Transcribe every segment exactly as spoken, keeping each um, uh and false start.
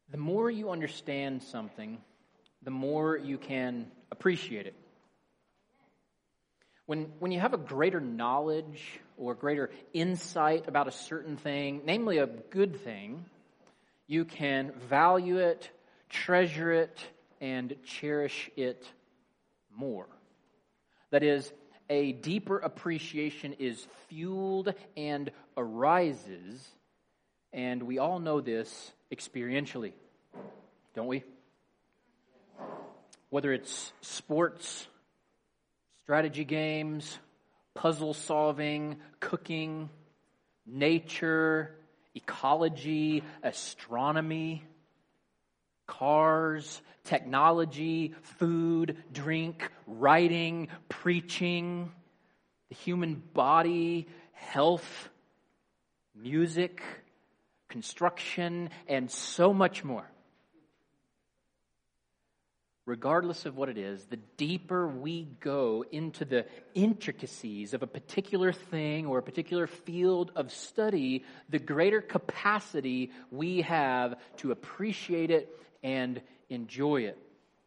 The more you understand something, the more you can appreciate it. When, when you have a greater knowledge or greater insight about a certain thing, namely a good thing, you can value it, treasure it, and cherish it more. That is, a deeper appreciation is fueled and arises, and we all know this experientially, don't we? Whether it's sports, strategy games, puzzle solving, cooking, nature, ecology, astronomy, cars, technology, food, drink, writing, preaching, the human body, health, music, construction, and so much more. Regardless of what it is, the deeper we go into the intricacies of a particular thing or a particular field of study, the greater capacity we have to appreciate it and enjoy it.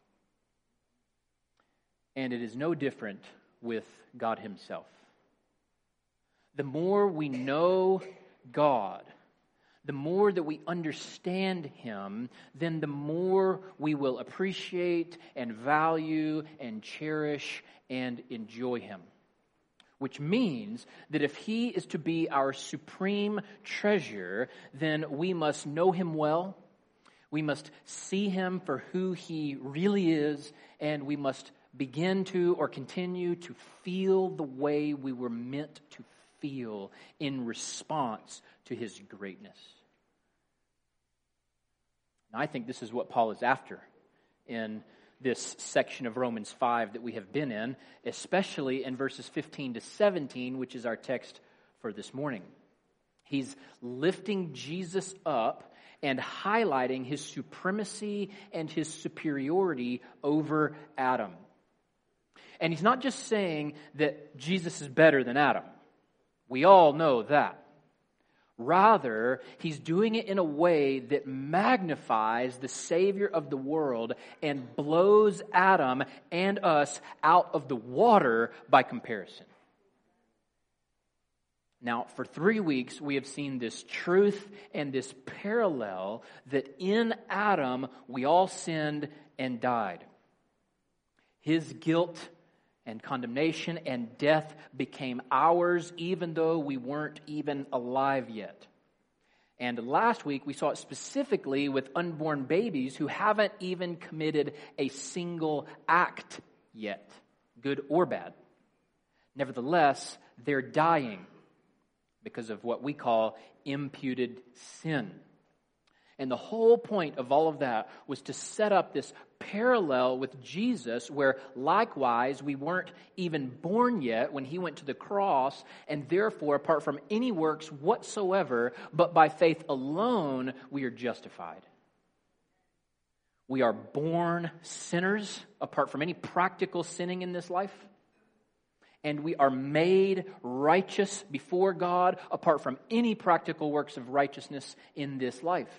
And it is no different with God Himself. The more we know God, the more that we understand Him, then the more we will appreciate and value and cherish and enjoy Him. Which means that if He is to be our supreme treasure, then we must know Him well, we must see Him for who He really is, and we must begin to or continue to feel the way we were meant to feel in response to His greatness. Now, I think this is what Paul is after in this section of Romans five that we have been in, especially in verses fifteen to seventeen, which is our text for this morning. He's lifting Jesus up and highlighting His supremacy and His superiority over Adam. And He's not just saying that Jesus is better than Adam. We all know that. Rather, He's doing it in a way that magnifies the Savior of the world and blows Adam and us out of the water by comparison. Now, for three weeks, we have seen this truth and this parallel that in Adam, we all sinned and died. His guilt and condemnation and death became ours, even though we weren't even alive yet. And last week, we saw it specifically with unborn babies who haven't even committed a single act yet, good or bad. Nevertheless, they're dying because of what we call imputed sin. And the whole point of all of that was to set up this parallel with Jesus, where likewise we weren't even born yet when He went to the cross, and therefore, apart from any works whatsoever, but by faith alone, we are justified. We are born sinners, apart from any practical sinning in this life. And we are made righteous before God, apart from any practical works of righteousness in this life.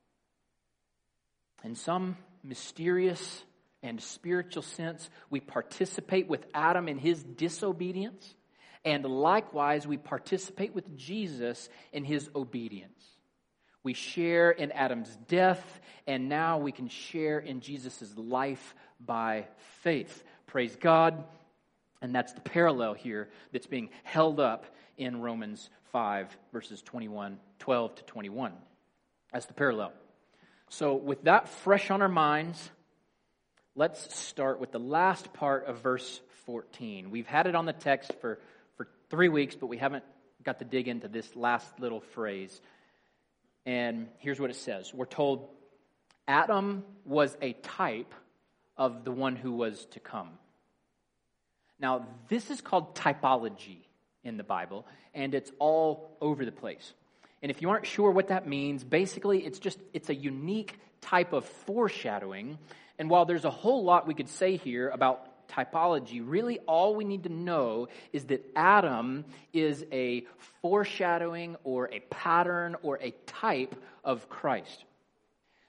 In some mysterious and spiritual sense, we participate with Adam in his disobedience, and likewise we participate with Jesus in His obedience. We share in Adam's death, and now we can share in Jesus' life by faith. Praise God. And that's the parallel here that's being held up in Romans five, verses twenty-one, twelve to twenty-one. That's the parallel. So with that fresh on our minds, let's start with the last part of verse fourteen. We've had it on the text for, for three weeks, but we haven't got to dig into this last little phrase. And here's what it says. We're told Adam was a type of the one who was to come. Now, this is called typology in the Bible, and it's all over the place. And if you aren't sure what that means, basically it's just, it's a unique type of foreshadowing. And while there's a whole lot we could say here about typology, really all we need to know is that Adam is a foreshadowing or a pattern or a type of Christ.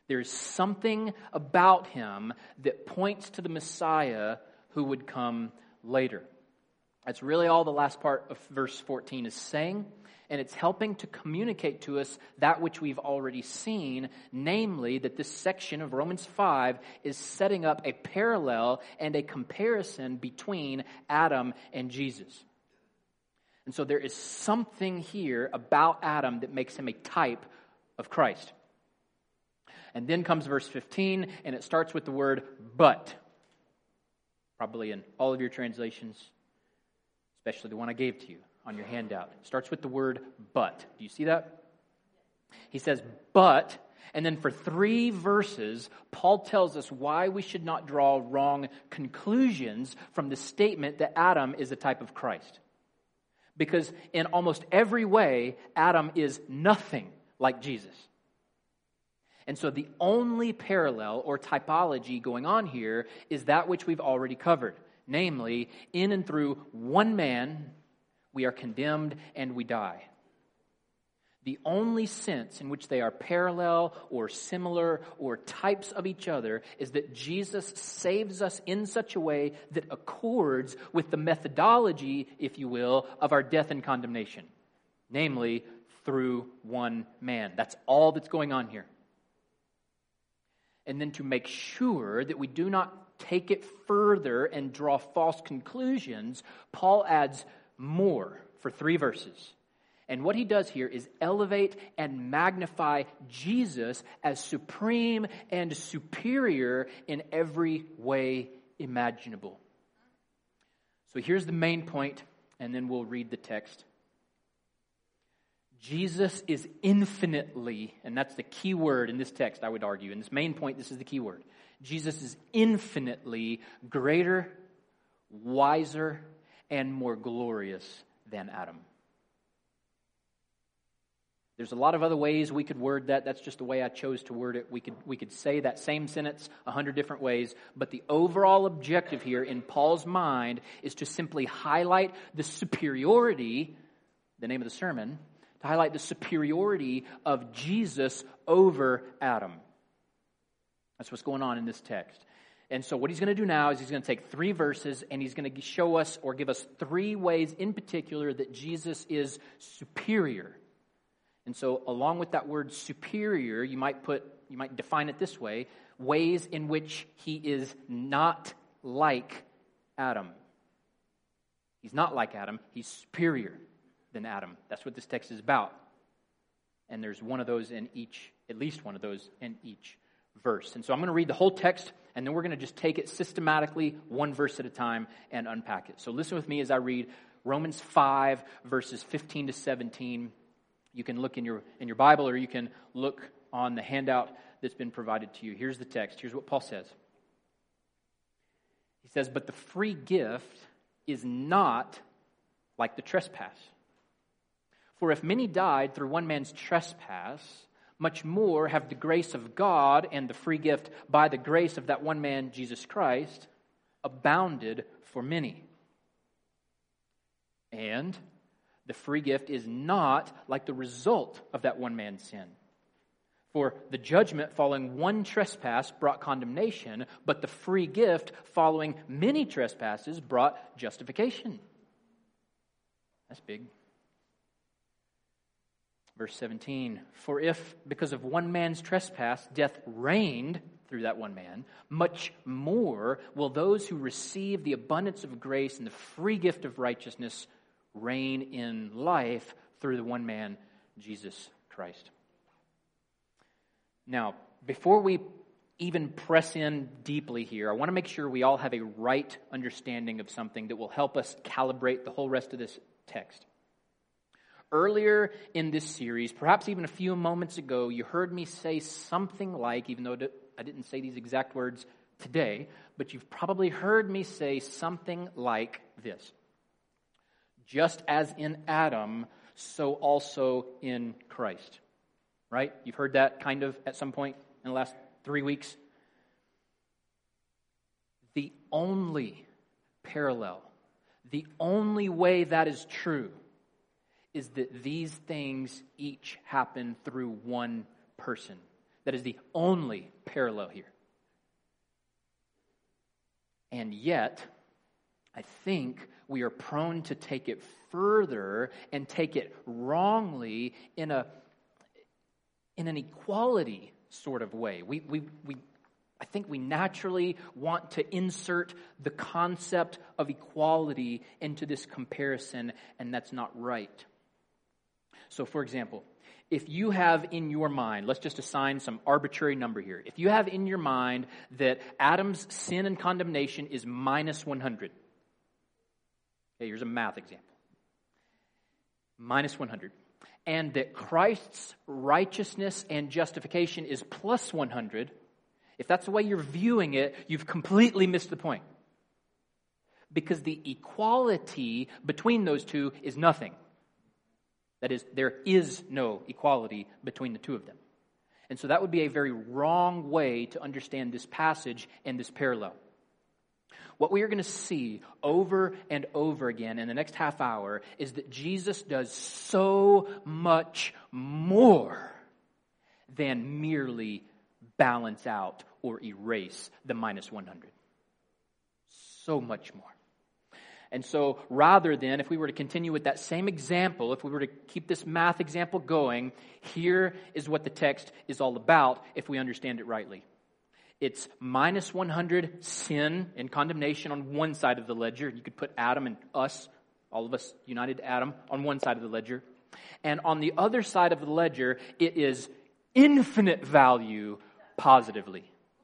There's something about him that points to the Messiah who would come later. That's really all the last part of verse fourteen is saying, and it's helping to communicate to us that which we've already seen, namely that this section of Romans five is setting up a parallel and a comparison between Adam and Jesus. And so there is something here about Adam that makes him a type of Christ. And then comes verse fifteen, and it starts with the word but. Probably in all of your translations, especially the one I gave to you on your handout. It starts with the word but. Do you see that? He says, but, and then for three verses, Paul tells us why we should not draw wrong conclusions from the statement that Adam is a type of Christ. Because in almost every way, Adam is nothing like Jesus. And so the only parallel or typology going on here is that which we've already covered. Namely, in and through one man, we are condemned and we die. The only sense in which they are parallel or similar or types of each other is that Jesus saves us in such a way that accords with the methodology, if you will, of our death and condemnation. Namely, through one man. That's all that's going on here. And then to make sure that we do not take it further and draw false conclusions, Paul adds more for three verses. And what he does here is elevate and magnify Jesus as supreme and superior in every way imaginable. So here's the main point, and then we'll read the text. Jesus is infinitely, and that's the key word in this text, I would argue. In this main point, this is the key word. Jesus is infinitely greater, wiser, and more glorious than Adam. There's a lot of other ways we could word that. That's just the way I chose to word it. We could we could say that same sentence a hundred different ways. But the overall objective here in Paul's mind is to simply highlight the superiority, the name of the sermon, to highlight the superiority of Jesus over Adam. That's what's going on in this text. And so what he's going to do now is he's going to take three verses and he's going to show us or give us three ways in particular that Jesus is superior. And so along with that word superior, you might put, you might define it this way, ways in which he is not like Adam. He's not like Adam, he's superior than Adam. That's what this text is about. And there's one of those in each, at least one of those in each verse. And so I'm going to read the whole text, and then we're going to just take it systematically, one verse at a time, and unpack it. So listen with me as I read Romans five, verses fifteen to seventeen. You can look in your in your Bible, or you can look on the handout that's been provided to you. Here's the text. Here's what Paul says. He says, "But the free gift is not like the trespass. For if many died through one man's trespass, much more have the grace of God and the free gift by the grace of that one man, Jesus Christ, abounded for many. And the free gift is not like the result of that one man's sin. For the judgment following one trespass brought condemnation, but the free gift following many trespasses brought justification." That's big. Verse seventeen, "For if, because of one man's trespass, death reigned through that one man, much more will those who receive the abundance of grace and the free gift of righteousness reign in life through the one man, Jesus Christ." Now, before we even press in deeply here, I want to make sure we all have a right understanding of something that will help us calibrate the whole rest of this text. Earlier in this series, perhaps even a few moments ago, you heard me say something like, even though I didn't say these exact words today, but you've probably heard me say something like this. Just as in Adam, so also in Christ. Right? You've heard that kind of at some point in the last three weeks. The only parallel, the only way that is true is that these things each happen through one person, That is the only parallel here. And yet, I think we are prone to take it further and take it wrongly in a in an equality sort of way. We we we I think we naturally want to insert the concept of equality into this comparison, and that's not right. So, for example, if you have in your mind, let's just assign some arbitrary number here. If you have in your mind that Adam's sin and condemnation is minus one hundred. Okay, here's a math example. Minus one hundred. And that Christ's righteousness and justification is plus one hundred. If that's the way you're viewing it, you've completely missed the point. Because the equality between those two is nothing. That is, there is no equality between the two of them. And so that would be a very wrong way to understand this passage and this parallel. What we are going to see over and over again in the next half hour is that Jesus does so much more than merely balance out or erase the minus one hundred. So much more. And so rather than, if we were to continue with that same example, if we were to keep this math example going, here is what the text is all about if we understand it rightly. It's minus one hundred sin and condemnation on one side of the ledger. You could put Adam and us, all of us united to Adam, on one side of the ledger. And on the other side of the ledger, it is infinite value positively.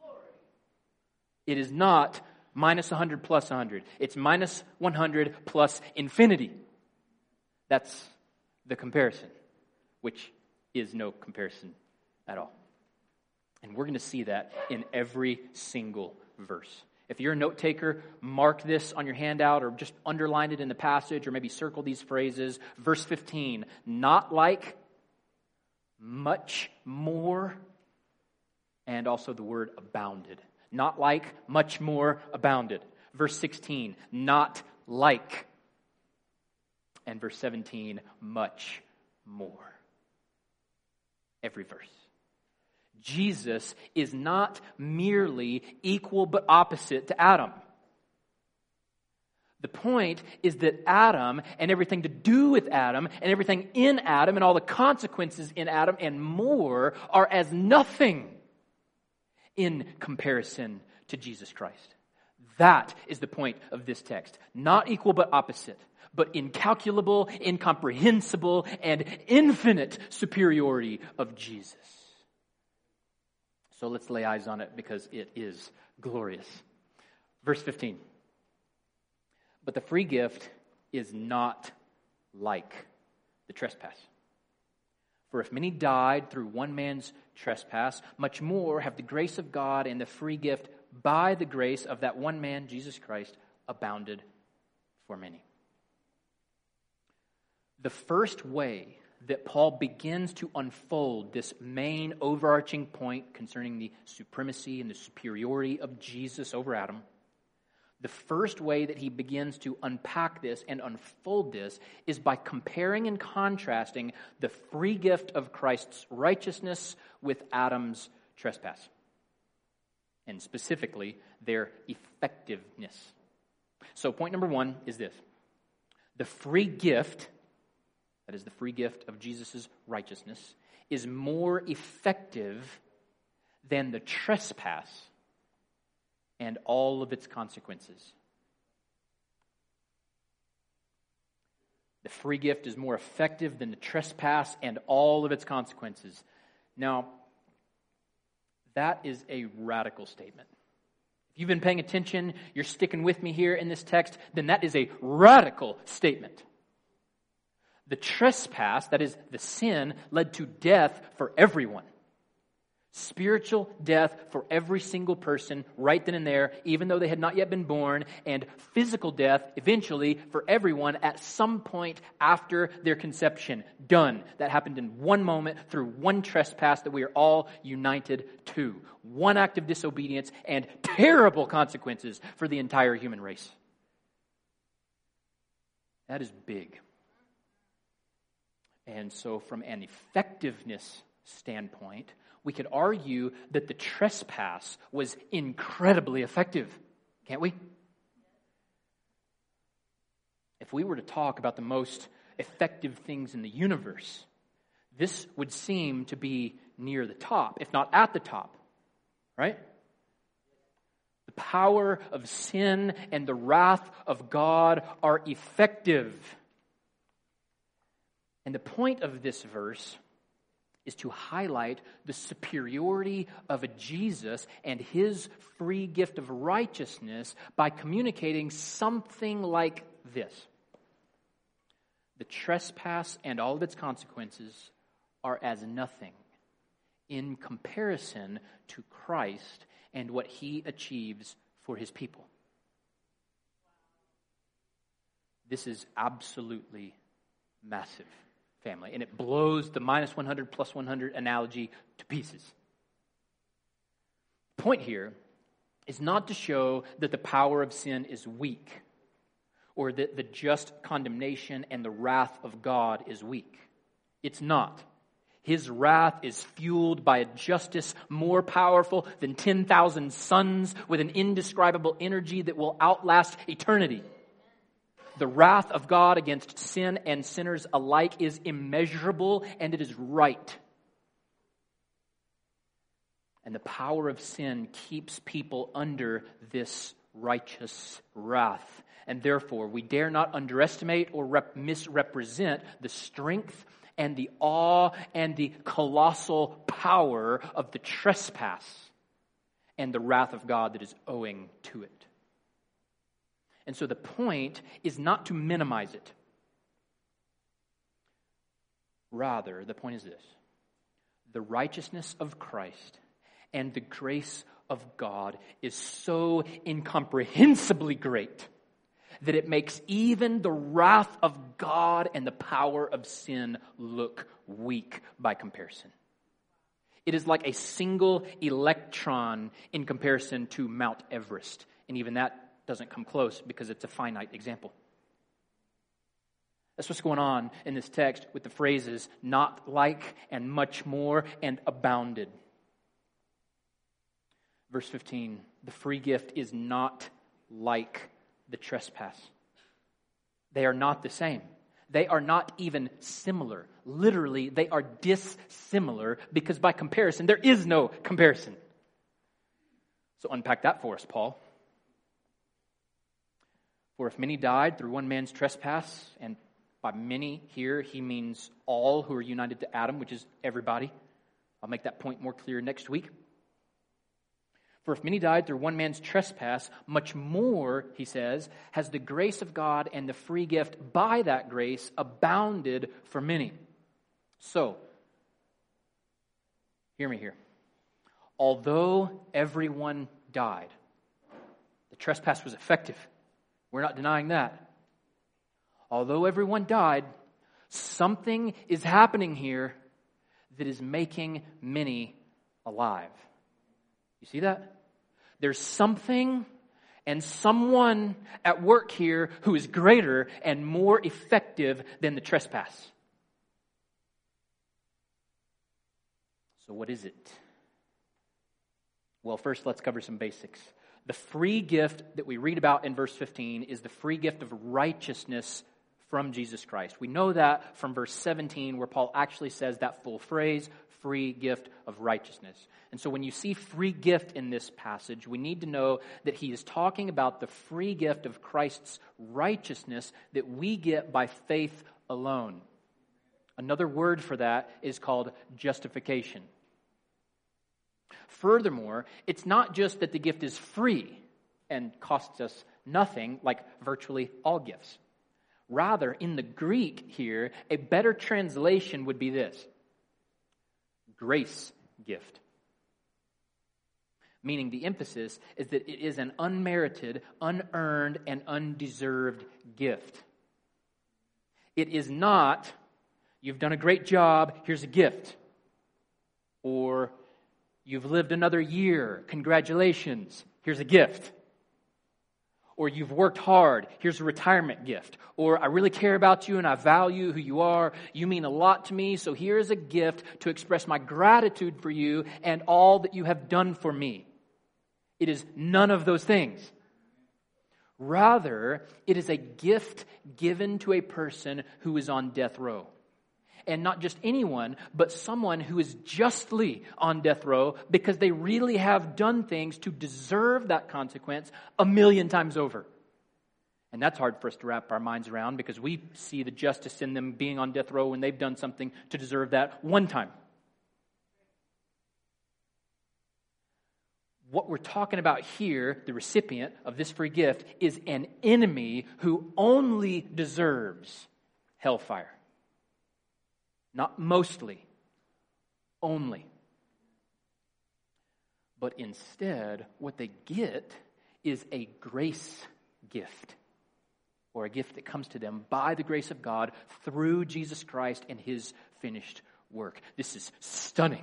It is not minus one hundred plus one hundred. It's minus one hundred plus infinity. That's the comparison, which is no comparison at all. And we're going to see that in every single verse. If you're a note taker, mark this on your handout or just underline it in the passage or maybe circle these phrases. Verse fifteen, not like, much more, and also the word abounded. Not like, much more, abounded. Verse sixteen, not like. And verse seventeen, much more. Every verse. Jesus is not merely equal but opposite to Adam. The point is that Adam and everything to do with Adam and everything in Adam and all the consequences in Adam and more are as nothing in comparison to Jesus Christ. That is the point of this text. Not equal but opposite, but incalculable, incomprehensible, and infinite superiority of Jesus. So let's lay eyes on it because it is glorious. Verse fifteen. But the free gift is not like the trespass. For if many died through one man's trespass, much more have the grace of God and the free gift by the grace of that one man, Jesus Christ, abounded for many. The first way that Paul begins to unfold this main overarching point concerning the supremacy and the superiority of Jesus over Adam, the first way that he begins to unpack this and unfold this is by comparing and contrasting the free gift of Christ's righteousness with Adam's trespass, and specifically their effectiveness. So point number one is this. The free gift, that is the free gift of Jesus' righteousness, is more effective than the trespass and all of its consequences. The free gift is more effective than the trespass and all of its consequences. Now, that is a radical statement. If you've been paying attention, you're sticking with me here in this text, then that is a radical statement. The trespass, that is the sin, led to death for everyone. Spiritual death for every single person right then and there, even though they had not yet been born, and physical death eventually for everyone at some point after their conception. Done. That happened in one moment through one trespass that we are all united to. One act of disobedience and terrible consequences for the entire human race. That is big. And so from an effectiveness standpoint, we could argue that the trespass was incredibly effective, can't we? If we were to talk about the most effective things in the universe, this would seem to be near the top, if not at the top, right? The power of sin and the wrath of God are effective. And the point of this verse is to highlight the superiority of a Jesus and his free gift of righteousness by communicating something like this. The trespass and all of its consequences are as nothing in comparison to Christ and what he achieves for his people. This is absolutely massive, family, and it blows the minus one hundred plus one hundred analogy to pieces. The point here is not to show that the power of sin is weak or that the just condemnation and the wrath of God is weak. It's not. His wrath is fueled by a justice more powerful than ten thousand suns with an indescribable energy that will outlast eternity. The wrath of God against sin and sinners alike is immeasurable, and it is right. And the power of sin keeps people under this righteous wrath. And therefore, we dare not underestimate or rep- misrepresent the strength and the awe and the colossal power of the trespass and the wrath of God that is owing to it. And so the point is not to minimize it. Rather, the point is this: the righteousness of Christ and the grace of God is so incomprehensibly great that it makes even the wrath of God and the power of sin look weak by comparison. It is like a single electron in comparison to Mount Everest. And even that doesn't come close because it's a finite example. That's what's going on in this text with the phrases not like and much more and abounded. Verse fifteen, the free gift is not like the trespass. They are not the same. They are not even similar. Literally, they are dissimilar because by comparison, there is no comparison. So unpack that for us, Paul. For if many died through one man's trespass, and by many here he means all who are united to Adam, which is everybody. I'll make that point more clear next week. For if many died through one man's trespass, much more, he says, has the grace of God and the free gift by that grace abounded for many. So, hear me here. Although everyone died, the trespass was effective. We're not denying that. Although everyone died, something is happening here that is making many alive. You see that? There's something and someone at work here who is greater and more effective than the trespass. So what is it? Well, first let's cover some basics. The free gift that we read about in verse fifteen is the free gift of righteousness from Jesus Christ. We know that from verse seventeen, where Paul actually says that full phrase, free gift of righteousness. And so when you see free gift in this passage, we need to know that he is talking about the free gift of Christ's righteousness that we get by faith alone. Another word for that is called justification. Furthermore, it's not just that the gift is free and costs us nothing, like virtually all gifts. Rather, in the Greek here, a better translation would be this: grace gift. Meaning the emphasis is that it is an unmerited, unearned, and undeserved gift. It is not, you've done a great job, here's a gift. Or, you've lived another year, congratulations, here's a gift. Or you've worked hard, here's a retirement gift. Or I really care about you and I value who you are. You mean a lot to me, so here is a gift to express my gratitude for you and all that you have done for me. It is none of those things. Rather, it is a gift given to a person who is on death row. And not just anyone, but someone who is justly on death row because they really have done things to deserve that consequence a million times over. And that's hard for us to wrap our minds around because we see the justice in them being on death row when they've done something to deserve that one time. What we're talking about here, the recipient of this free gift, is an enemy who only deserves hellfire. Not mostly, only. But instead, what they get is a grace gift, or a gift that comes to them by the grace of God through Jesus Christ and His finished work. This is stunning.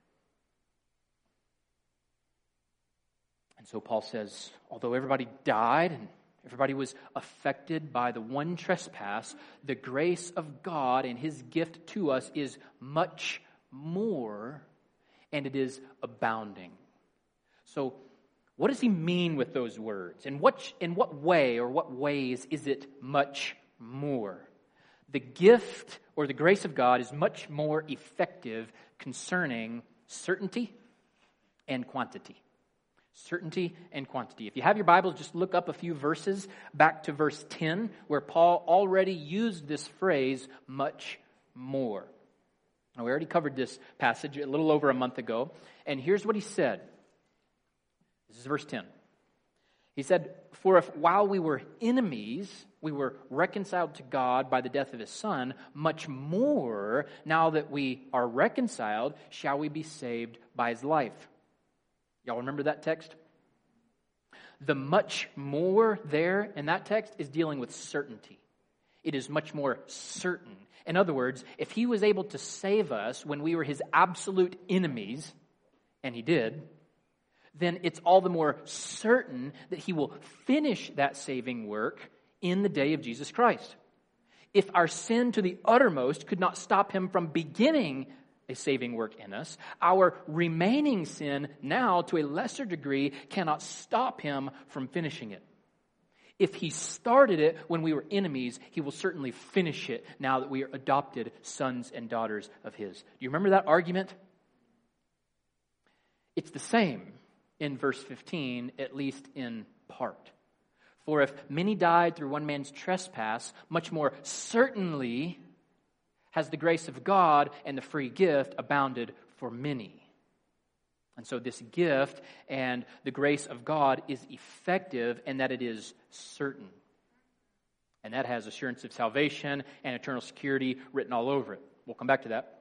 And so Paul says, although everybody died and everybody was affected by the one trespass, the grace of God and His gift to us is much more, and it is abounding. So, what does he mean with those words? In what, in what way or what ways is it much more? The gift or the grace of God is much more effective concerning certainty and quantity. Certainty and quantity. If you have your Bibles, just look up a few verses back to verse ten, where Paul already used this phrase, much more. Now, we already covered this passage a little over a month ago, and here's what he said. This is verse ten. He said, "For if while we were enemies, we were reconciled to God by the death of His Son, much more, now that we are reconciled, shall we be saved by His life." Y'all remember that text? The much more there in that text is dealing with certainty. It is much more certain. In other words, if He was able to save us when we were His absolute enemies, and He did, then it's all the more certain that He will finish that saving work in the day of Jesus Christ. If our sin to the uttermost could not stop Him from beginning a saving work in us, our remaining sin now, to a lesser degree, cannot stop Him from finishing it. If He started it when we were enemies, He will certainly finish it now that we are adopted sons and daughters of His. Do you remember that argument? It's the same in verse fifteen, at least in part. For if many died through one man's trespass, much more certainly has the grace of God and the free gift abounded for many. And so this gift and the grace of God is effective in that it is certain. And that has assurance of salvation and eternal security written all over it. We'll come back to that.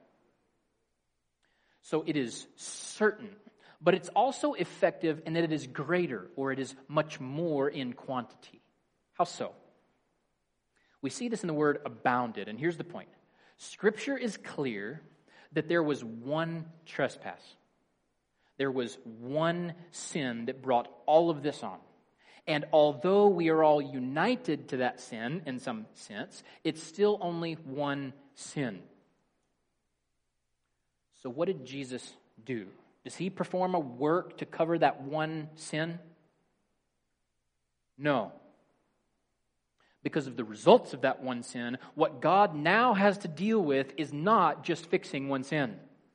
So it is certain, but it's also effective in that it is greater, or it is much more in quantity. How so? We see this in the word abounded, and here's the point. Scripture is clear that there was one trespass. There was one sin that brought all of this on. And although we are all united to that sin in some sense, it's still only one sin. So what did Jesus do? Does He perform a work to cover that one sin? No. Because of the results of that one sin, what God now has to deal with is not just fixing one sin.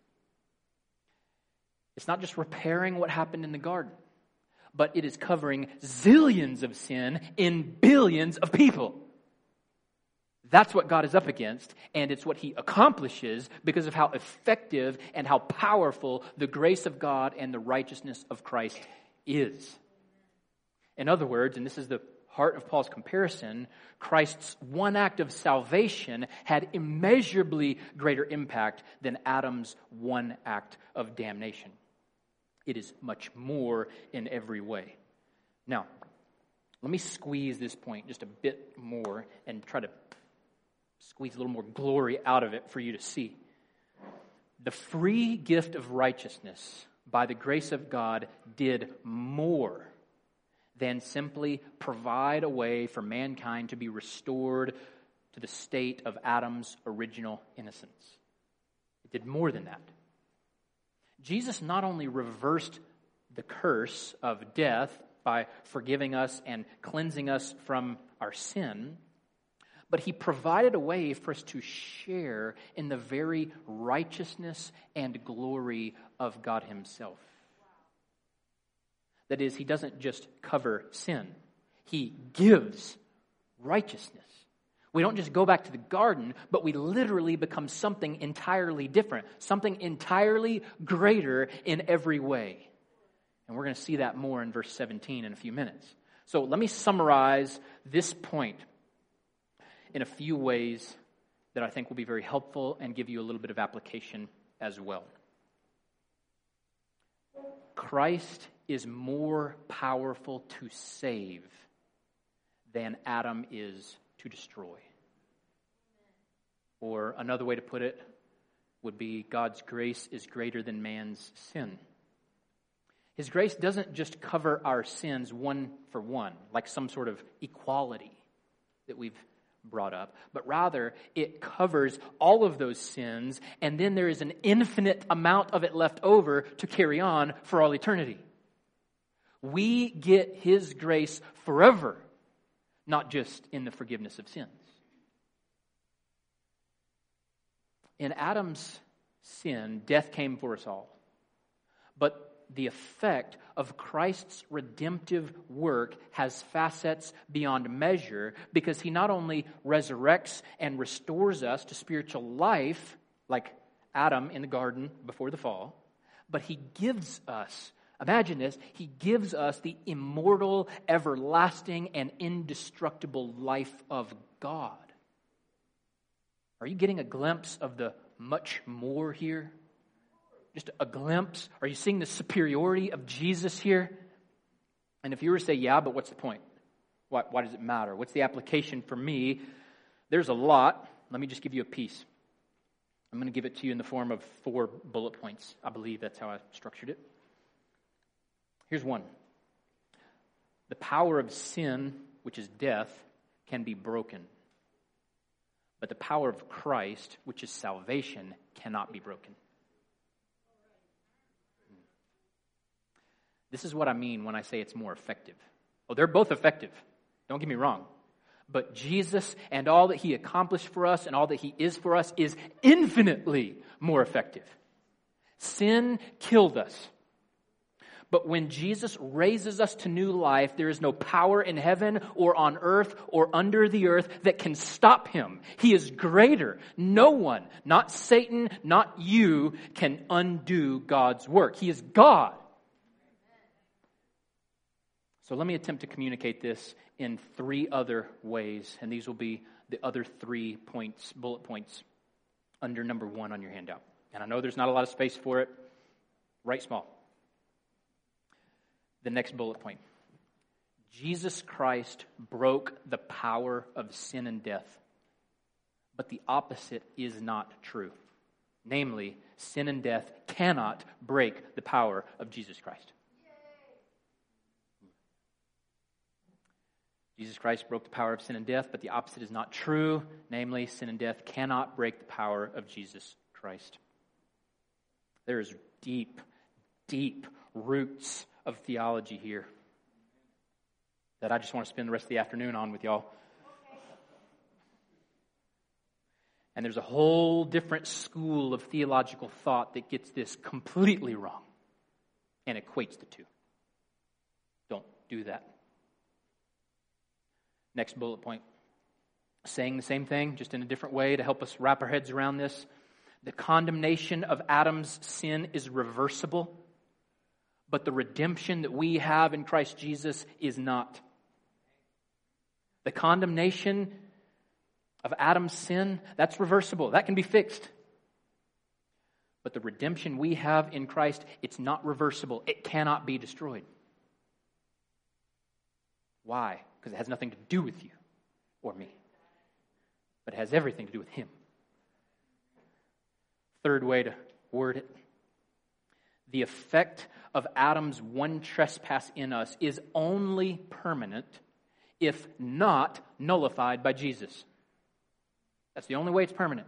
It's not just repairing what happened in the garden, but it is covering zillions of sin in billions of people. That's what God is up against, and it's what He accomplishes because of how effective and how powerful the grace of God and the righteousness of Christ is. In other words, and this is the heart of Paul's comparison, Christ's one act of salvation had immeasurably greater impact than Adam's one act of damnation. It is much more in every way. Now, let me squeeze this point just a bit more and try to squeeze a little more glory out of it for you to see. The free gift of righteousness by the grace of God did more than simply provide a way for mankind to be restored to the state of Adam's original innocence. It did more than that. Jesus not only reversed the curse of death by forgiving us and cleansing us from our sin, but he provided a way for us to share in the very righteousness and glory of God himself. That is, he doesn't just cover sin. He gives righteousness. We don't just go back to the garden, but we literally become something entirely different, something entirely greater in every way. And we're going to see that more in verse seventeen in a few minutes. So let me summarize this point in a few ways that I think will be very helpful and give you a little bit of application as well. Christ is more powerful to save than Adam is to destroy. Or another way to put it would be God's grace is greater than man's sin. His grace doesn't just cover our sins one for one, like some sort of equality that we've brought up, but rather it covers all of those sins, and then there is an infinite amount of it left over to carry on for all eternity. We get his grace forever, not just in the forgiveness of sins. In Adam's sin, death came for us all. But the effect of Christ's redemptive work has facets beyond measure, because he not only resurrects and restores us to spiritual life, like Adam in the garden before the fall, but he gives us, imagine this, he gives us the immortal, everlasting, and indestructible life of God. Are you getting a glimpse of the much more here? Just a glimpse? Are you seeing the superiority of Jesus here? And if you were to say, yeah, but what's the point? Why, why does it matter? What's the application for me? There's a lot. Let me just give you a piece. I'm going to give it to you in the form of four bullet points. I believe that's how I structured it. Here's one. The power of sin, which is death, can be broken. But the power of Christ, which is salvation, cannot be broken. This is what I mean when I say it's more effective. Oh, they're both effective. Don't get me wrong. But Jesus and all that he accomplished for us and all that he is for us is infinitely more effective. Sin killed us. But when Jesus raises us to new life, there is no power in heaven or on earth or under the earth that can stop him. He is greater. No one, not Satan, not you, can undo God's work. He is God. So let me attempt to communicate this in three other ways, and these will be the other three points, bullet points, under number one on your handout. And I know there's not a lot of space for it. Write small. The next bullet point. Jesus Christ broke the power of sin and death, but the opposite is not true. Namely, sin and death cannot break the power of Jesus Christ. Jesus Christ broke the power of sin and death, but the opposite is not true. Namely, sin and death cannot break the power of Jesus Christ. There is deep, deep roots of theology here that I just want to spend the rest of the afternoon on with y'all. And there's a whole different school of theological thought that gets this completely wrong and equates the two. Don't do that. Next bullet point. Saying the same thing, just in a different way to help us wrap our heads around this. The condemnation of Adam's sin is reversible, but the redemption that we have in Christ Jesus is not. The condemnation of Adam's sin, that's reversible. That can be fixed. But the redemption we have in Christ, it's not reversible. It cannot be destroyed. Why? Because it has nothing to do with you or me. But it has everything to do with him. Third way to word it. the effect of Adam's one trespass in us is only permanent if not nullified by Jesus. That's the only way it's permanent.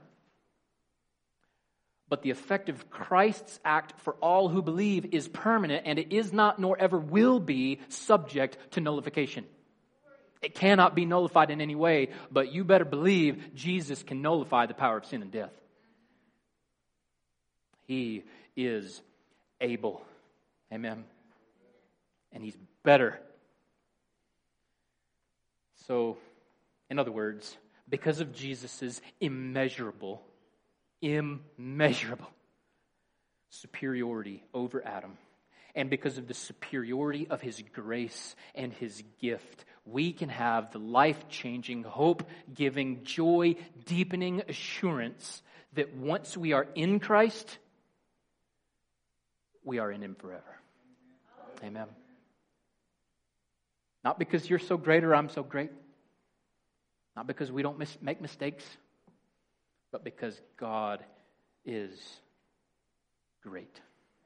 But the effect of Christ's act for all who believe is permanent, and it is not nor ever will be subject to nullification. It cannot be nullified in any way, but you better believe Jesus can nullify the power of sin and death. He is able. Amen. And He's better. So, in other words, because of Jesus' immeasurable, immeasurable superiority over Adam, and because of the superiority of His grace and His gift, we can have the life-changing, hope-giving, joy-deepening assurance that once we are in Christ, we are in Him forever. Amen. Not because you're so great or I'm so great. Not because we don't mis- make mistakes. But because God is great.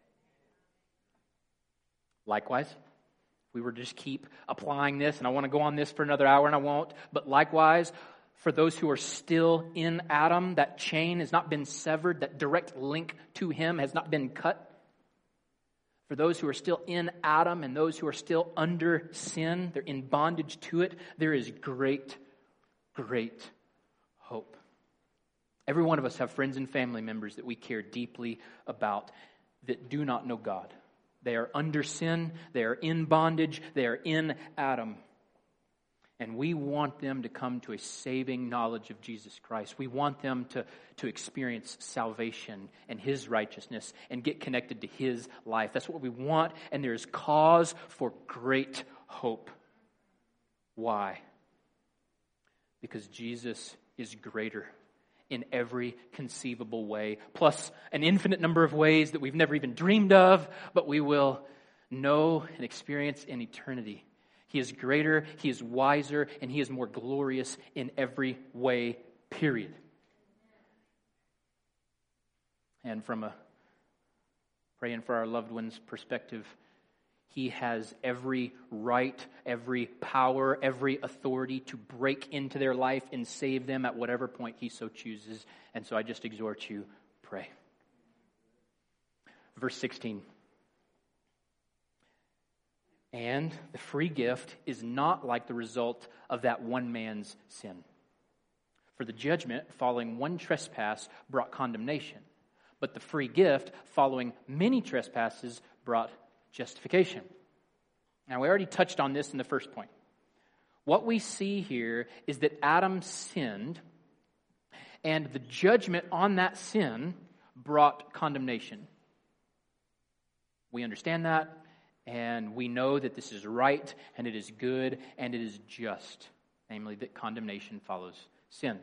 Likewise, if we were to just keep applying this, and I want to go on this for another hour and I won't, but likewise, for those who are still in Adam, that chain has not been severed, that direct link to him has not been cut. For those who are still in Adam and those who are still under sin, they're in bondage to it, there is great, great hope. Every one of us have friends and family members that we care deeply about that do not know God. They are under sin, they are in bondage, they are in Adam. And we want them to come to a saving knowledge of Jesus Christ. We want them to, to experience salvation and His righteousness and get connected to His life. That's what we want, and there is cause for great hope. Why? Because Jesus is greater in every conceivable way, plus an infinite number of ways that we've never even dreamed of, but we will know and experience in eternity. He is greater, He is wiser, and He is more glorious in every way, period. And from a praying for our loved ones perspective, He has every right, every power, every authority to break into their life and save them at whatever point He so chooses. And so I just exhort you, pray. Verse sixteen. And the free gift is not like the result of that one man's sin. For the judgment following one trespass brought condemnation, but the free gift following many trespasses brought justification. Now, we already touched on this in the first point. What we see here is that Adam sinned, and the judgment on that sin brought condemnation. We understand that. And we know that this is right, and it is good, and it is just. Namely, that condemnation follows sin.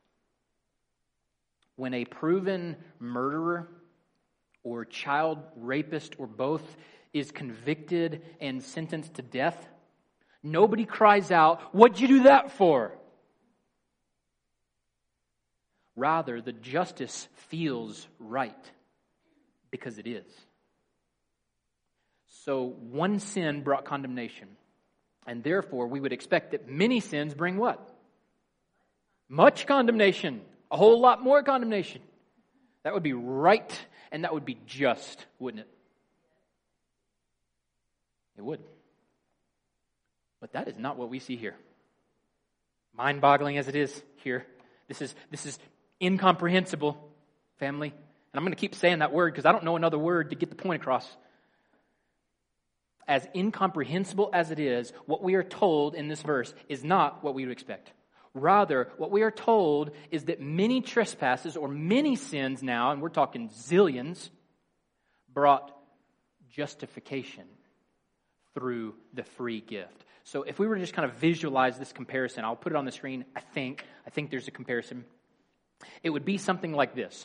When a proven murderer or child rapist or both is convicted and sentenced to death, nobody cries out, "What'd you do that for?" Rather, the justice feels right because it is. So one sin brought condemnation. And therefore, we would expect that many sins bring what? Much condemnation. A whole lot more condemnation. That would be right and that would be just, wouldn't it? It would. But that is not what we see here. Mind-boggling as it is here. This is, this is incomprehensible, family. And I'm going to keep saying that word because I don't know another word to get the point across. As incomprehensible as it is, what we are told in this verse is not what we would expect. Rather, what we are told is that many trespasses or many sins now, and we're talking zillions, brought justification through the free gift. So if we were to just kind of visualize this comparison, I'll put it on the screen, I think. I think there's a comparison. It would be something like this.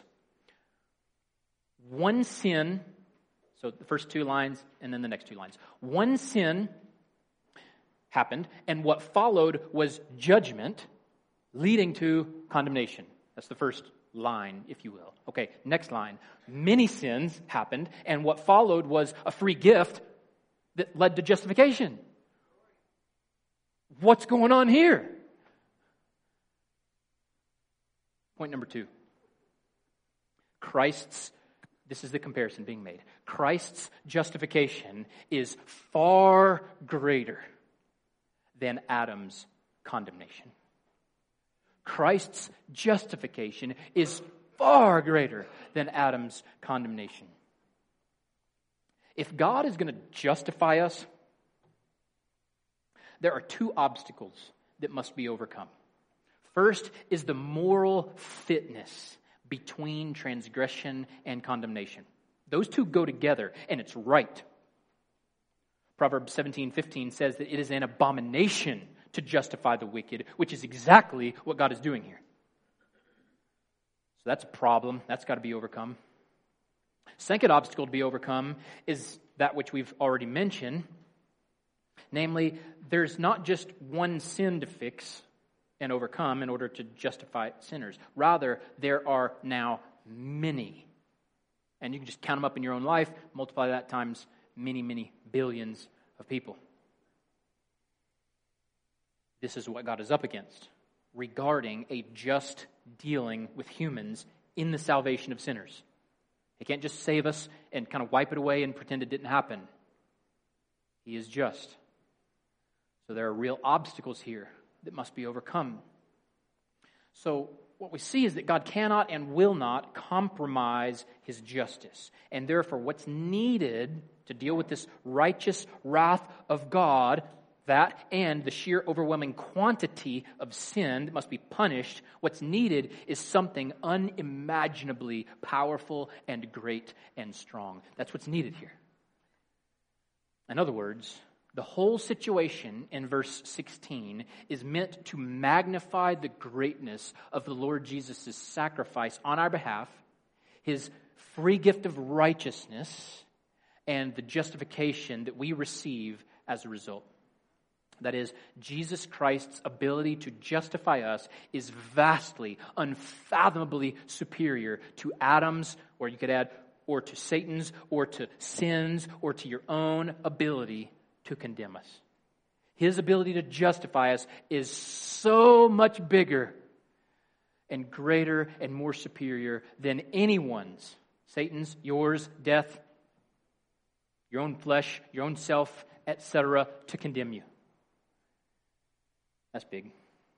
One sin... So the first two lines and then the next two lines. One sin happened, and what followed was judgment leading to condemnation. That's the first line, if you will. Okay, next line. Many sins happened, and what followed was a free gift that led to justification. What's going on here? Point number two. Christ's, this is the comparison being made. Christ's justification is far greater than Adam's condemnation. Christ's justification is far greater than Adam's condemnation. If God is going to justify us, there are two obstacles that must be overcome. First is the moral fitness between transgression and condemnation. Those two go together, and it's right. Proverbs seventeen fifteen says that it is an abomination to justify the wicked, which is exactly what God is doing here. So that's a problem. That's got to be overcome. Second obstacle to be overcome is that which we've already mentioned. Namely, there's not just one sin to fix and overcome in order to justify sinners. Rather, there are now many. And you can just count them up in your own life, multiply that times many, many billions of people. This is what God is up against regarding a just dealing with humans in the salvation of sinners. He can't just save us and kind of wipe it away and pretend it didn't happen. He is just. So there are real obstacles here that must be overcome. So what we see is that God cannot and will not compromise His justice. And therefore, what's needed to deal with this righteous wrath of God, that and the sheer overwhelming quantity of sin that must be punished, what's needed is something unimaginably powerful and great and strong. That's what's needed here. In other words, the whole situation in verse sixteen is meant to magnify the greatness of the Lord Jesus' sacrifice on our behalf, His free gift of righteousness, and the justification that we receive as a result. That is, Jesus Christ's ability to justify us is vastly, unfathomably superior to Adam's, or you could add, or to Satan's, or to sin's, or to your own ability to condemn us. His ability to justify us is so much bigger and greater and more superior than anyone's, Satan's, yours, death, your own flesh, your own self, et cetera, to condemn you. That's big.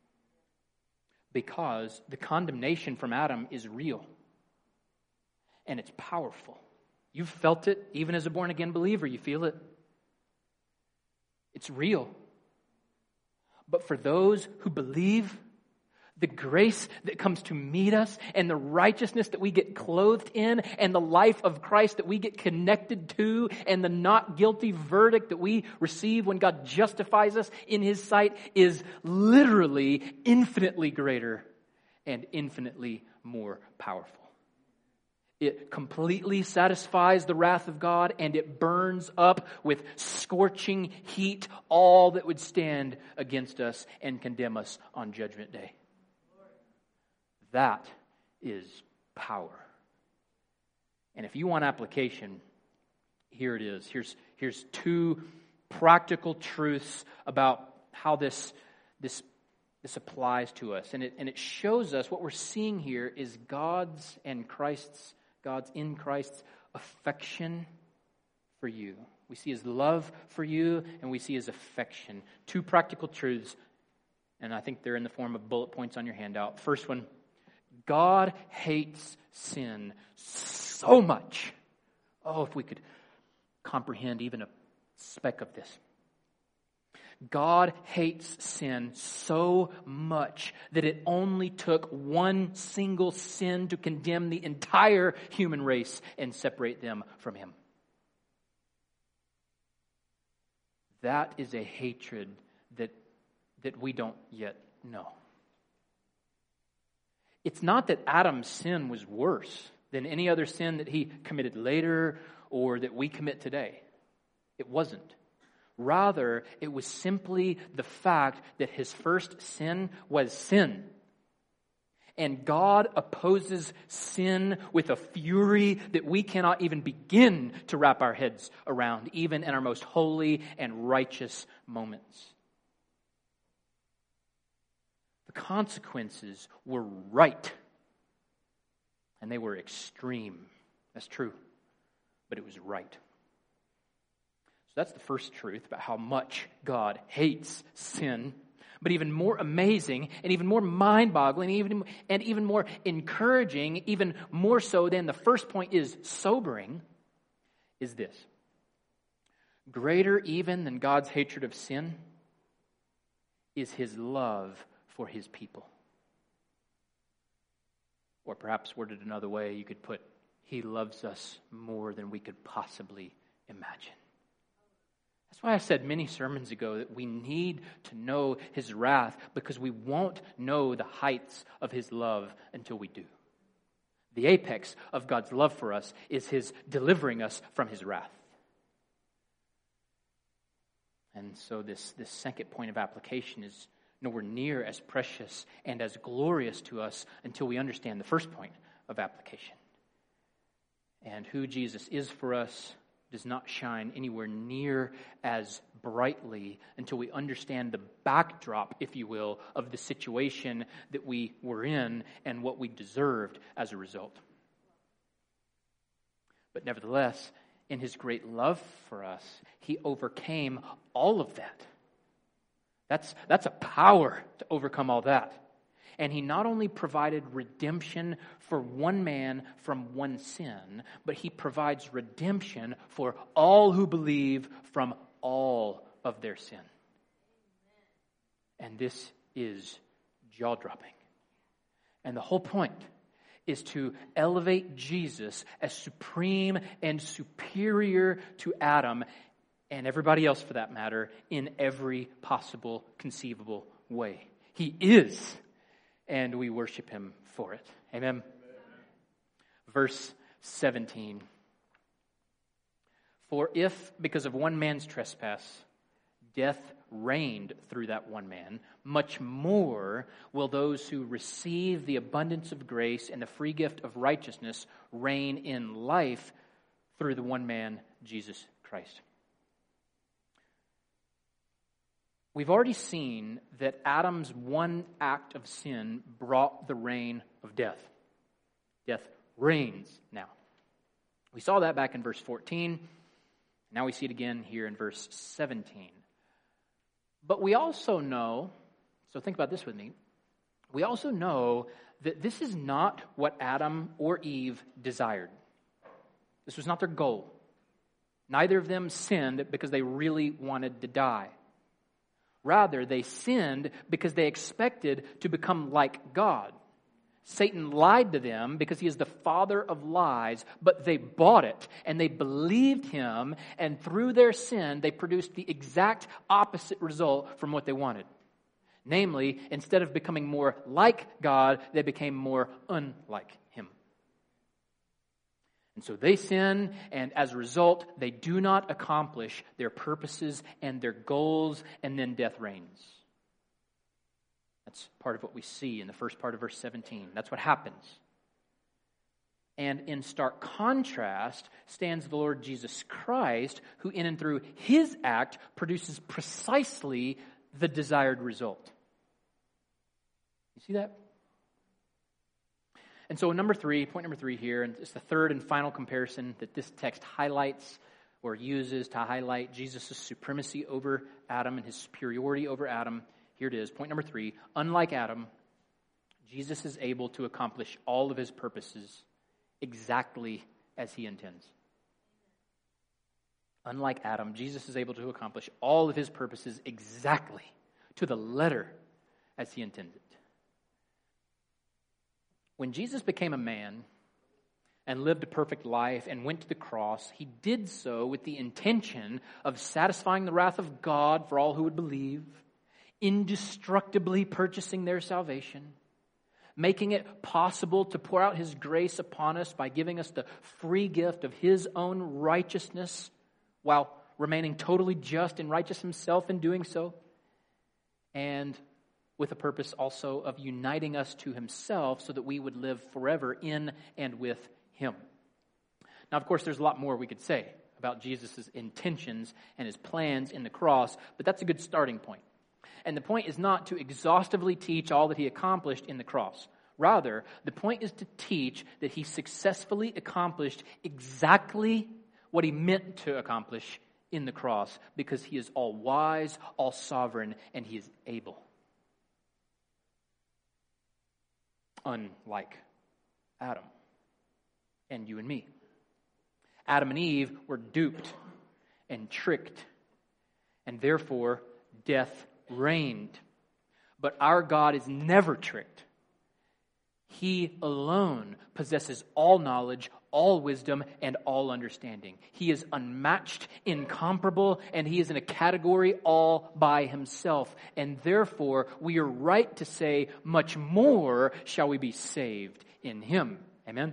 Because the condemnation from Adam is real. And it's powerful. You've felt it, even as a born-again believer, you feel it. It's real. But for those who believe, the grace that comes to meet us and the righteousness that we get clothed in and the life of Christ that we get connected to and the not guilty verdict that we receive when God justifies us in His sight is literally infinitely greater and infinitely more powerful. It completely satisfies the wrath of God, and it burns up with scorching heat all that would stand against us and condemn us on Judgment Day. That is power. And if you want application, here it is. Here's, here's two practical truths about how this, this, this applies to us. And it, and it shows us what we're seeing here is God's and Christ's God's in Christ's affection for you. We see His love for you, and we see His affection. Two practical truths, and I think they're in the form of bullet points on your handout. First one, God hates sin so much. Oh, if we could comprehend even a speck of this. God hates sin so much that it only took one single sin to condemn the entire human race and separate them from Him. That is a hatred that, that we don't yet know. It's not that Adam's sin was worse than any other sin that he committed later or that we commit today. It wasn't. Rather, it was simply the fact that his first sin was sin. And God opposes sin with a fury that we cannot even begin to wrap our heads around, even in our most holy and righteous moments. The consequences were right, and they were extreme. That's true, but it was right. So that's the first truth about how much God hates sin. But even more amazing and even more mind-boggling even, and even more encouraging, even more so than the first point is sobering, is this. Greater even than God's hatred of sin is His love for His people. Or perhaps worded another way, you could put, He loves us more than we could possibly imagine. That's why I said many sermons ago that we need to know His wrath, because we won't know the heights of His love until we do. The apex of God's love for us is His delivering us from His wrath. And so this, this second point of application is nowhere near as precious and as glorious to us until we understand the first point of application. And who Jesus is for us does not shine anywhere near as brightly until we understand the backdrop, if you will, of the situation that we were in and what we deserved as a result. But nevertheless, in His great love for us, He overcame all of that. That's, that's a power to overcome all that. And He not only provided redemption for one man from one sin, but He provides redemption for all who believe from all of their sin. And this is jaw-dropping. And the whole point is to elevate Jesus as supreme and superior to Adam and everybody else for that matter in every possible conceivable way. He is. And we worship Him for it. Amen? Amen. Verse seventeen. For if, because of one man's trespass, death reigned through that one man, much more will those who receive the abundance of grace and the free gift of righteousness reign in life through the one man, Jesus Christ. We've already seen that Adam's one act of sin brought the reign of death. Death reigns now. We saw that back in verse fourteen. Now we see it again here in verse seventeen. But we also know, so think about this with me, we also know that this is not what Adam or Eve desired. This was not their goal. Neither of them sinned because they really wanted to die. Rather, they sinned because they expected to become like God. Satan lied to them because he is the father of lies, but they bought it and they believed him, and through their sin, they produced the exact opposite result from what they wanted. Namely, instead of becoming more like God, they became more unlike Him. And so they sin, and as a result, they do not accomplish their purposes and their goals, and then death reigns. That's part of what we see in the first part of verse seventeen. That's what happens. And in stark contrast stands the Lord Jesus Christ, who in and through His act produces precisely the desired result. You see that? And so number three, point number three here, and it's the third and final comparison that this text highlights or uses to highlight Jesus' supremacy over Adam and His superiority over Adam. Here it is, point number three. Unlike Adam, Jesus is able to accomplish all of His purposes exactly as He intends. Unlike Adam, Jesus is able to accomplish all of His purposes exactly to the letter as He intended. When Jesus became a man and lived a perfect life and went to the cross, He did so with the intention of satisfying the wrath of God for all who would believe, indestructibly purchasing their salvation, making it possible to pour out His grace upon us by giving us the free gift of His own righteousness while remaining totally just and righteous Himself in doing so, and with a purpose also of uniting us to himself so that we would live forever in and with him. Now, of course, there's a lot more we could say about Jesus' intentions and his plans in the cross, but that's a good starting point. And the point is not to exhaustively teach all that he accomplished in the cross. Rather, the point is to teach that he successfully accomplished exactly what he meant to accomplish in the cross, because he is all wise, all sovereign, and he is able. Unlike Adam and you and me. Adam and Eve were duped and tricked, and therefore death reigned. But our God is never tricked. He alone possesses all knowledge, all wisdom, and all understanding. He is unmatched, incomparable, and he is in a category all by himself. And therefore, we are right to say, much more shall we be saved in him. Amen?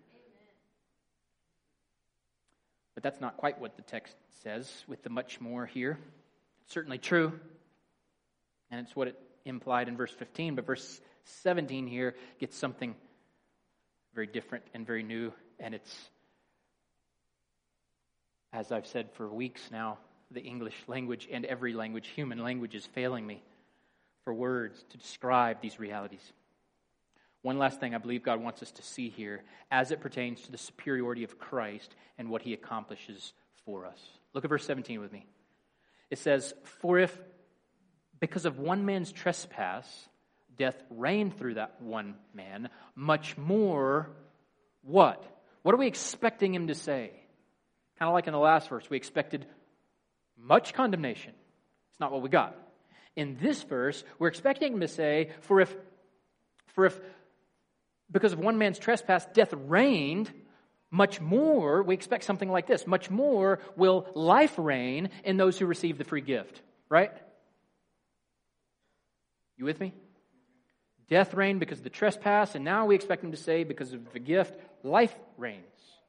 But that's not quite what the text says with the much more here. It's certainly true, and it's what it implied in verse fifteen, but verse seventeen here gets something very different and very new, and it's, as I've said for weeks now, the English language and every language, human language, is failing me for words to describe these realities. One last thing I believe God wants us to see here as it pertains to the superiority of Christ and what he accomplishes for us. Look at verse seventeen with me. It says, "For if, because of one man's trespass, death reigned through that one man, much more what?" What are we expecting him to say? Kind of like in the last verse, we expected much condemnation. It's not what we got. In this verse, we're expecting him to say, for if, for if, because of one man's trespass, death reigned, much more, we expect something like this, much more will life reign in those who receive the free gift. Right? You with me? Death reigned because of the trespass, and now we expect him to say, because of the gift, life reigns.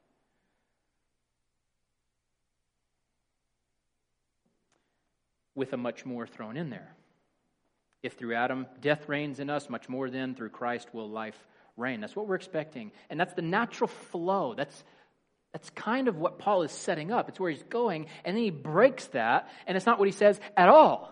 With a much more thrown in there. If through Adam death reigns in us, much more then through Christ will life reign. That's what we're expecting. And that's the natural flow. That's that's kind of what Paul is setting up. It's where he's going, and then he breaks that, and it's not what he says at all.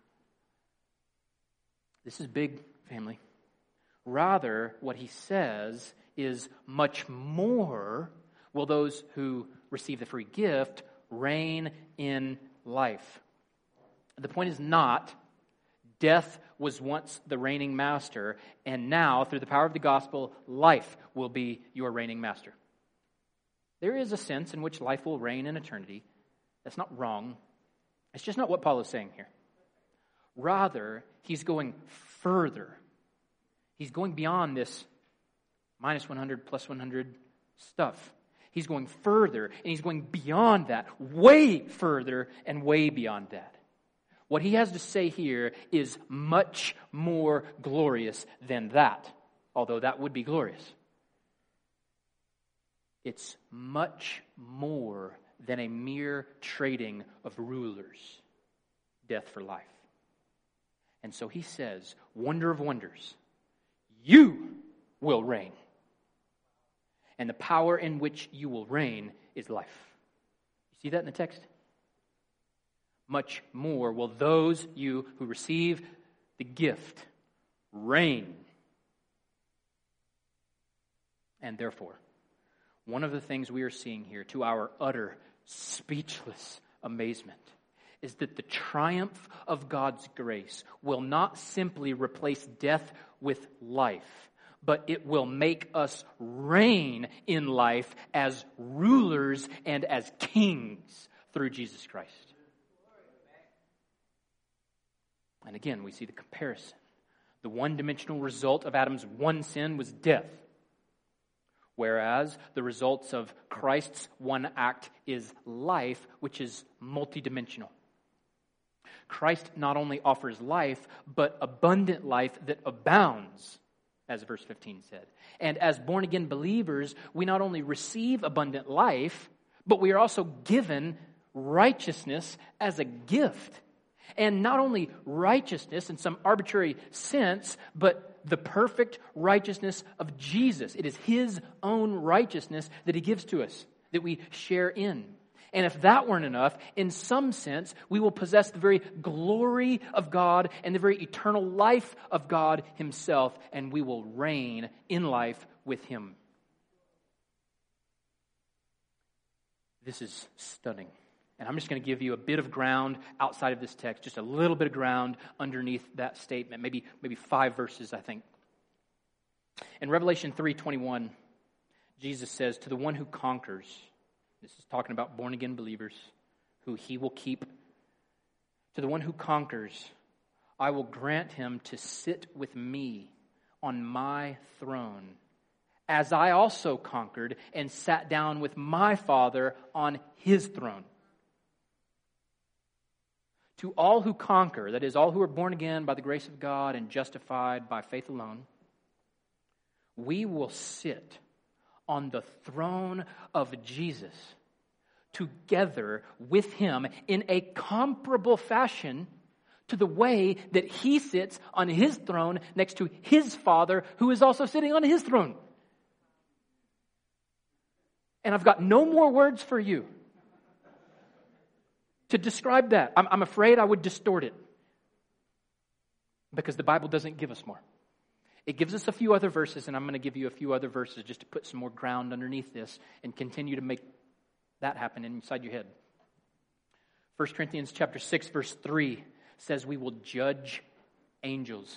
This is big, family. Rather, what he says is much more will those who receive the free gift reign in life. The point is not death was once the reigning master, and now, through the power of the gospel, life will be your reigning master. There is a sense in which life will reign in eternity. That's not wrong. It's just not what Paul is saying here. Rather, he's going further. He's going beyond this minus one hundred, plus one hundred stuff. He's going further, and he's going beyond that, way further and way beyond that. What he has to say here is much more glorious than that, although that would be glorious. It's much more than a mere trading of rulers, death for life. And so he says, wonder of wonders, you will reign. And the power in which you will reign is life. You see that in the text? Much more will those you who receive the gift reign. And therefore, one of the things we are seeing here, to our utter, speechless amazement, is that the triumph of God's grace will not simply replace death with life, but it will make us reign in life as rulers and as kings through Jesus Christ. And again, we see the comparison. The one-dimensional result of Adam's one sin was death, whereas the results of Christ's one act is life, which is multidimensional. Christ not only offers life, but abundant life that abounds, as verse fifteen said. And as born-again believers, we not only receive abundant life, but we are also given righteousness as a gift. And not only righteousness in some arbitrary sense, but the perfect righteousness of Jesus. It is His own righteousness that He gives to us, that we share in. And if that weren't enough, in some sense, we will possess the very glory of God and the very eternal life of God Himself, and we will reign in life with Him. This is stunning. And I'm just going to give you a bit of ground outside of this text, just a little bit of ground underneath that statement, maybe maybe five verses, I think. In Revelation three twenty-one, Jesus says, to the one who conquers, this is talking about born-again believers, who He will keep, to the one who conquers, I will grant him to sit with me on my throne, as I also conquered and sat down with my Father on His throne. To all who conquer, that is, all who are born again by the grace of God and justified by faith alone, we will sit on the throne of Jesus together with Him in a comparable fashion to the way that He sits on His throne next to His Father, who is also sitting on His throne. And I've got no more words for you to describe that. I'm, I'm afraid I would distort it, because the Bible doesn't give us more. It gives us a few other verses, and I'm going to give you a few other verses just to put some more ground underneath this and continue to make that happen inside your head. First Corinthians chapter six, verse three says we will judge angels.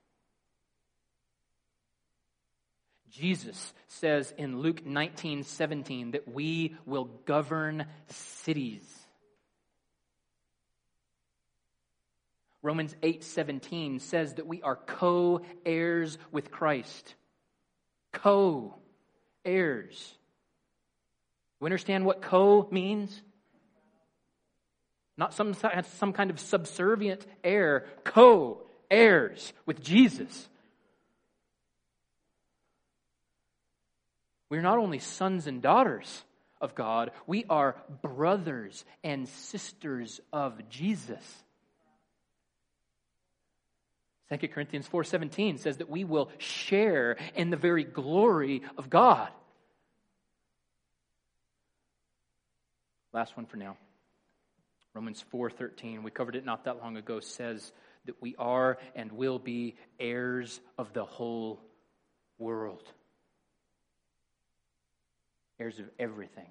Jesus says in Luke nineteen seventeen that we will govern cities. Romans eight seventeen says that we are co-heirs with Christ. Co-heirs. You understand what co means? Not some, some kind of subservient heir. Co-heirs with Jesus. We're not only sons and daughters of God, we are brothers and sisters of Jesus. Second Corinthians four seventeen says that we will share in the very glory of God. Last one for now. Romans four thirteen, we covered it not that long ago, says that we are and will be heirs of the whole world. Heirs of everything.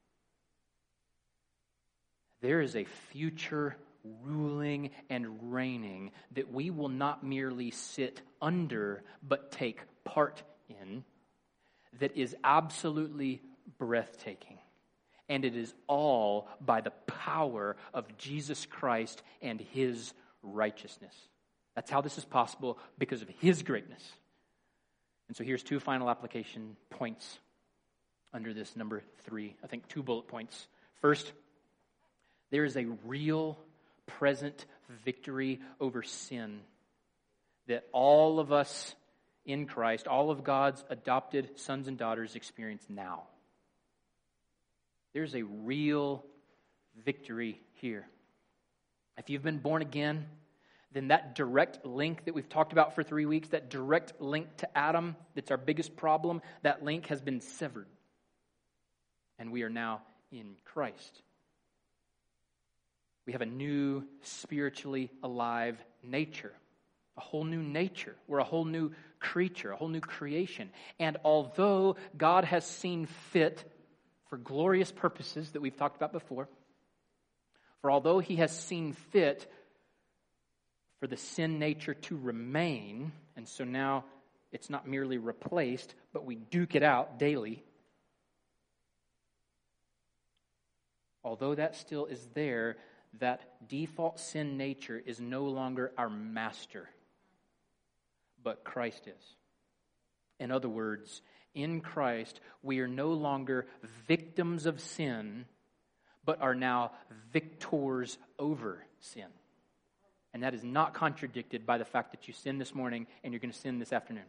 There is a future ruling and reigning that we will not merely sit under, but take part in, that is absolutely breathtaking. And it is all by the power of Jesus Christ and His righteousness. That's how this is possible, because of His greatness. And so here's two final application points under this number three. I think two bullet points. First, there is a real present victory over sin that all of us in Christ, all of God's adopted sons and daughters experience now. There's a real victory here. If you've been born again, then that direct link that we've talked about for three weeks, that direct link to Adam, that's our biggest problem, that link has been severed. And we are now in Christ. We have a new spiritually alive nature, a whole new nature. We're a whole new creature, a whole new creation. And although God has seen fit for glorious purposes that we've talked about before, for although He has seen fit for the sin nature to remain, and so now it's not merely replaced, but we duke it out daily. Although that still is there, that default sin nature is no longer our master, but Christ is. In other words, in Christ, we are no longer victims of sin, but are now victors over sin. And that is not contradicted by the fact that you sinned this morning and you're going to sin this afternoon.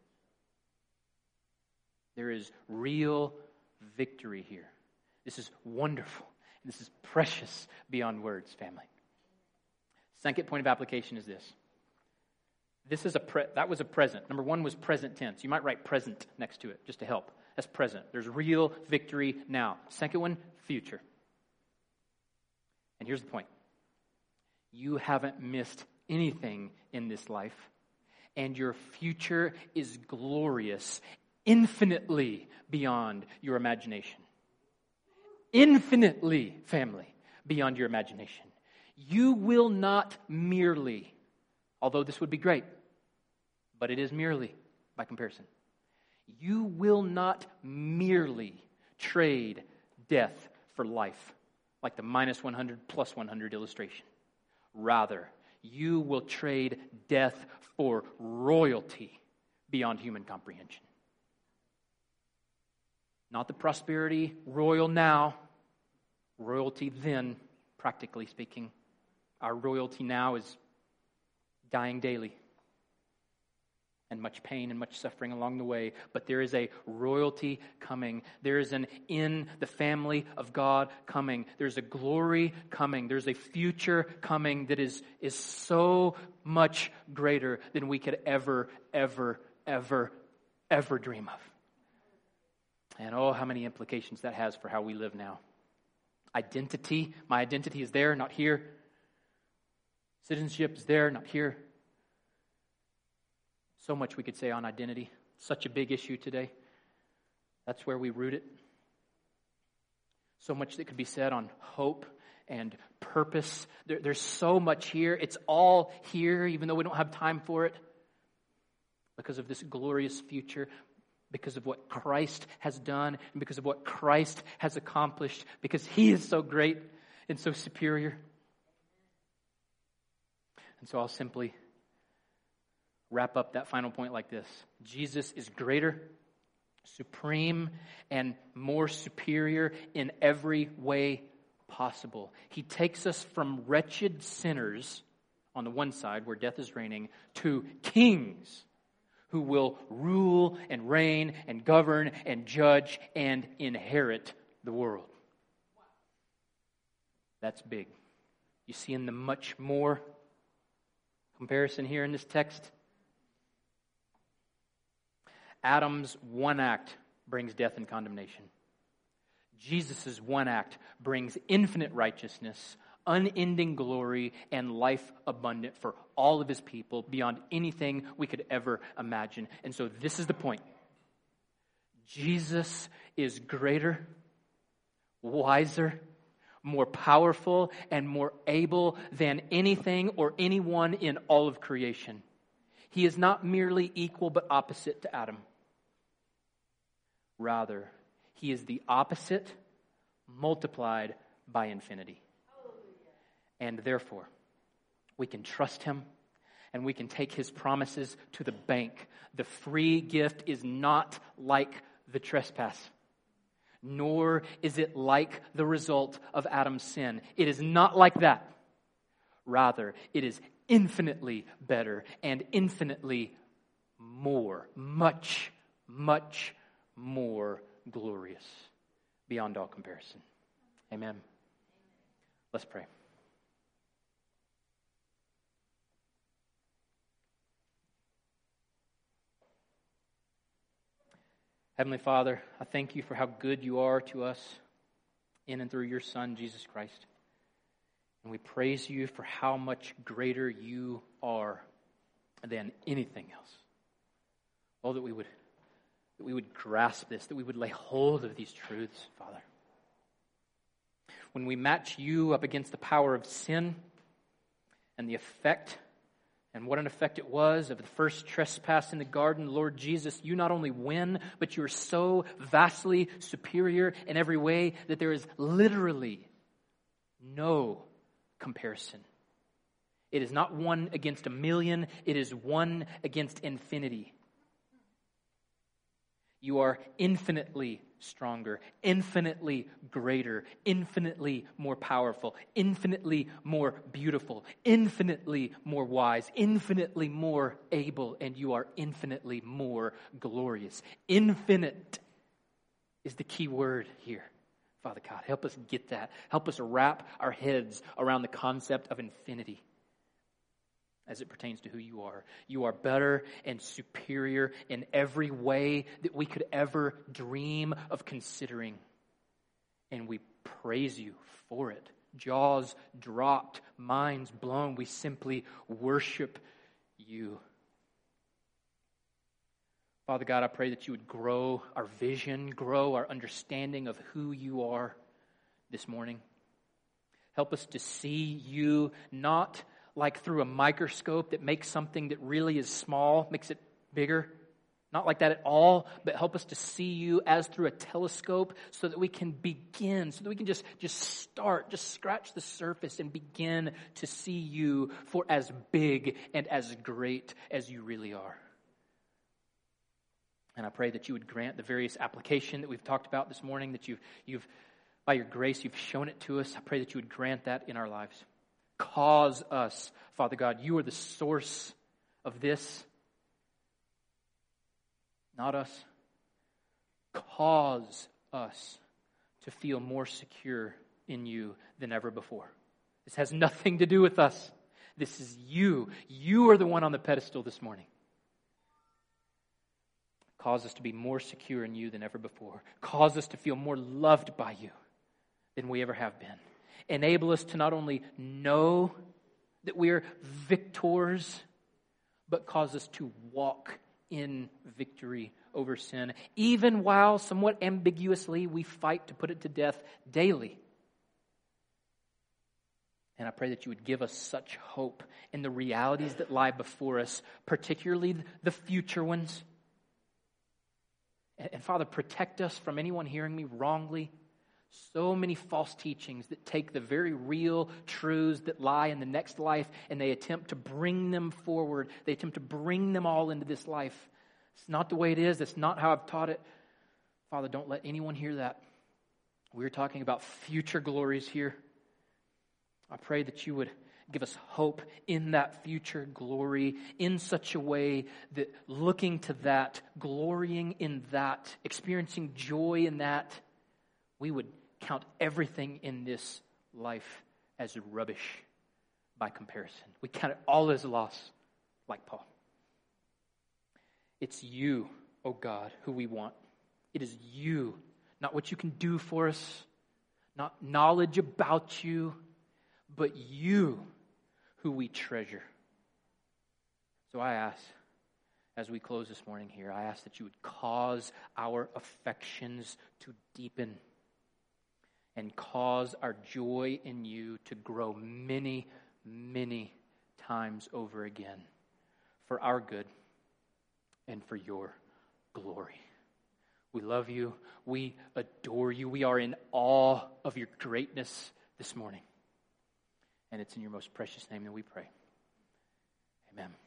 There is real victory here. This is wonderful. This is precious beyond words, family. Second point of application is this. This is a pre- that was a present. Number one was present tense. You might write present next to it just to help. That's present. There's real victory now. Second one, future. And here's the point. You haven't missed anything in this life, and your future is glorious, infinitely beyond your imagination. Infinitely, family, beyond your imagination. You will not merely, although this would be great, but it is merely by comparison. You will not merely trade death for life, like the minus one hundred plus one hundred illustration. Rather, you will trade death for royalty beyond human comprehension. Not the prosperity, royal now, royalty then, practically speaking. Our royalty now is dying daily. And much pain and much suffering along the way. But there is a royalty coming. There is an in the family of God coming. There's a glory coming. There's a future coming that is, is so much greater than we could ever, ever, ever, ever dream of. And oh, how many implications that has for how we live now. Identity. My identity is there, not here. Citizenship is there, not here. So much we could say on identity. Such a big issue today. That's where we root it. So much that could be said on hope and purpose. There, there's so much here. It's all here, even though we don't have time for it. Because of this glorious future. Because of what Christ has done. And because of what Christ has accomplished. Because He is so great and so superior. And so I'll simply wrap up that final point like this. Jesus is greater, supreme, and more superior in every way possible. He takes us from wretched sinners on the one side, where death is reigning, to kings who will rule and reign and govern and judge and inherit the world. That's big. You see in the much more comparison here in this text? Adam's one act brings death and condemnation. Jesus' one act brings infinite righteousness, unending glory, and life abundant for all of His people beyond anything we could ever imagine. And so this is the point. Jesus is greater, wiser, more powerful, and more able than anything or anyone in all of creation. He is not merely equal but opposite to Adam. Rather, He is the opposite multiplied by infinity. And therefore, we can trust Him and we can take His promises to the bank. The free gift is not like the trespass, nor is it like the result of Adam's sin. It is not like that. Rather, it is infinitely better and infinitely more, much, much more glorious beyond all comparison. Amen. Let's pray. Heavenly Father, I thank You for how good You are to us in and through Your Son, Jesus Christ. And we praise You for how much greater You are than anything else. Oh, that we would that we would grasp this, that we would lay hold of these truths, Father. When we match You up against the power of sin and the effect, and what an effect it was of the first trespass in the garden, Lord Jesus, You not only win, but You are so vastly superior in every way that there is literally no comparison. It is not one against a million, it is one against infinity. You are infinitely stronger, infinitely greater, infinitely more powerful, infinitely more beautiful, infinitely more wise, infinitely more able, and You are infinitely more glorious. Infinite is the key word here. Father God, help us get that. Help us wrap our heads around the concept of infinity. as it pertains to who you are. You are better and superior in every way that we could ever dream of considering. And we praise you for it. Jaws dropped, minds blown. We simply worship you. Father God, I pray that you would grow our vision, grow our understanding of who you are this morning. Help us to see you not like through a microscope that makes something that really is small, makes it bigger. Not like that at all, but help us to see you as through a telescope so that we can begin, so that we can just, just start, just scratch the surface and begin to see you for as big and as great as you really are. And I pray that you would grant the various application that we've talked about this morning, that you've, you've, by your grace, you've shown it to us. I pray that you would grant that in our lives. Cause us, Father God, you are the source of this. Not us. Cause us to feel more secure in you than ever before. This has nothing to do with us. This is you. You are the one on the pedestal this morning. Cause us to be more secure in you than ever before. Cause us to feel more loved by you than we ever have been. Enable us to not only know that we are victors, but cause us to walk in victory over sin, even while somewhat ambiguously we fight to put it to death daily. And I pray that you would give us such hope in the realities that lie before us, particularly the future ones. And, and Father, protect us from anyone hearing me wrongly. So many false teachings that take the very real truths that lie in the next life and they attempt to bring them forward. They attempt to bring them all into this life. It's not the way it is. That's not how I've taught it. Father, don't let anyone hear that. We're talking about future glories here. I pray that you would give us hope in that future glory in such a way that looking to that, glorying in that, experiencing joy in that, we would count everything in this life as rubbish by comparison. We count it all as loss, like Paul. It's you, oh God, who we want. It is you, not what you can do for us, not knowledge about you, but you who we treasure. So I ask, as we close this morning here, I ask that you would cause our affections to deepen and cause our joy in you to grow many, many times over again for our good and for your glory. We love you. We adore you. We are in awe of your greatness this morning. And it's in your most precious name that we pray. Amen.